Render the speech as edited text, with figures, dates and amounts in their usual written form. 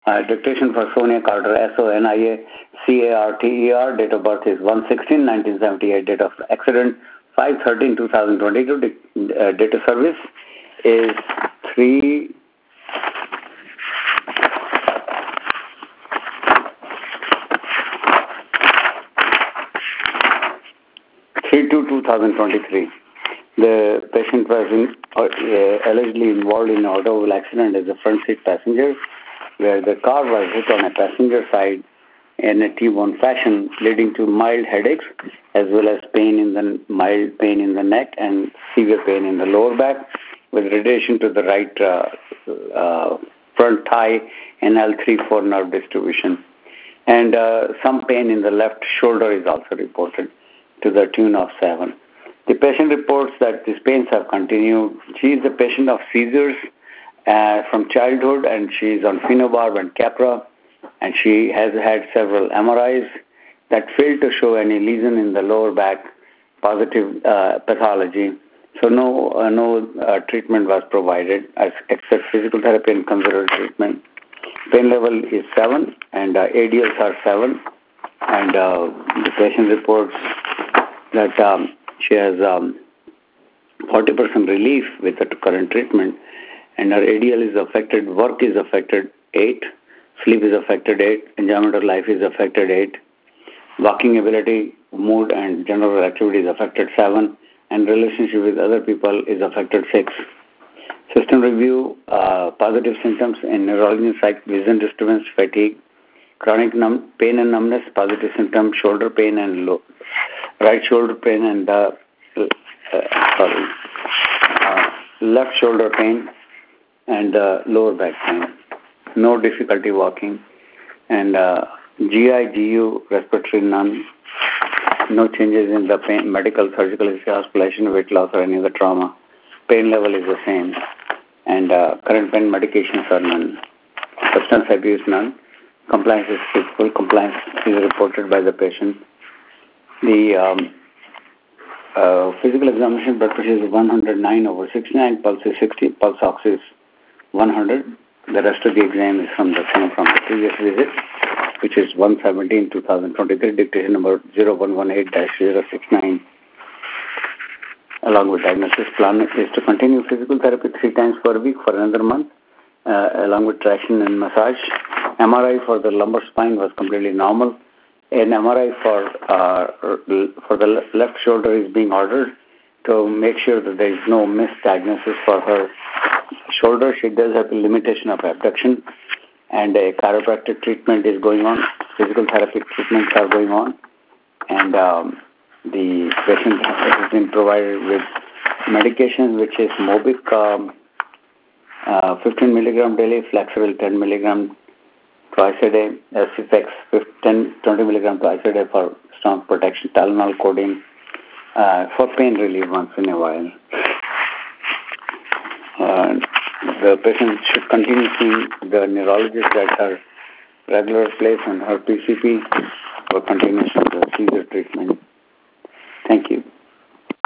Dictation for Sonia Carter, SONIA CARTER, date of birth is 1/16/1978, date of accident 5/13/2022, date of service is 3/2/2023. The patient was allegedly involved in an automobile accident as a front seat passenger, where the car was hit on a passenger side in a T-bone fashion, leading to mild headaches as well as mild pain in the neck and severe pain in the lower back, with relation to the right front thigh and L3-4 nerve distribution. And some pain in the left shoulder is also reported to the tune of 7. The patient reports that these pains have continued. She is a patient of seizures from childhood, and she is on phenobarb and Keppra, and she has had several MRIs that failed to show any lesion in the lower back, positive pathology. So no treatment was provided except physical therapy and conservative treatment. Pain level is 7, and ADLs are 7, and the patient reports that she has 40% relief with the current treatment, and her ADL is affected, work is affected 8, sleep is affected 8, enjoyment of life is affected 8, walking ability, mood and general activity is affected 7, and relationship with other people is affected 6. System review, positive symptoms in neurology, psych, vision disturbance, fatigue, chronic pain and numbness, positive symptoms, shoulder pain and right shoulder pain and left shoulder pain and lower back pain. No difficulty walking, and GI, GU, respiratory none. No changes in the pain, medical, surgical history, hospitalization, weight loss, or any other trauma. Pain level is the same, and current pain medications are none. Substance abuse none. Compliance is full compliance is reported by the patient. The physical examination blood pressure is 109/69, pulse is 60, pulse ox is 100. The rest of the exam is from the previous visit, which is 1/17/2023, dictation number 0118-069. Along with diagnosis plan is to continue physical therapy 3 times per week for another month, along with traction and massage. MRI for the lumbar spine was completely normal. An MRI for the left shoulder is being ordered to make sure that there is no misdiagnosis for her shoulder. She does have a limitation of abduction, and a chiropractic treatment is going on. Physical therapy treatments are going on, and the patient has been provided with medication, which is Mobic 15 milligram daily, Flexible 10 milligram twice a day, Cefex 20 milligram twice a day for stomach protection, Tylenol, codeine for pain relief once in a while. The patient should continue seeing the neurologist at her regular place and her PCP for continuation of the seizure treatment. Thank you.